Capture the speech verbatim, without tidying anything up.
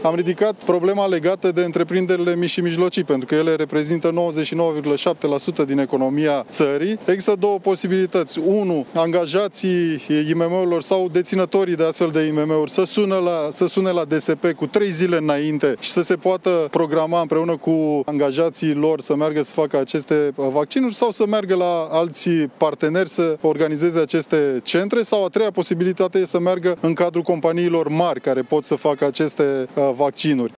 am ridicat problema legată de întreprinderile mici și mijlocii, pentru că ele reprezintă nouăzeci și nouă virgulă șapte la sută din economia țării. Există două posibilități. Unu, angajații I M M-urilor sau deținătorii de astfel de I M M-uri să, sună la, să sune la D S P cu trei zile înainte și să se poată programa împreună cu angajații lor să meargă să facă aceste vaccinuri sau să meargă la alții parteneri să organizeze aceste centre, sau a treia posibilitate e să meargă în cadrul companiilor mari care pot să facă aceste vaccinuri.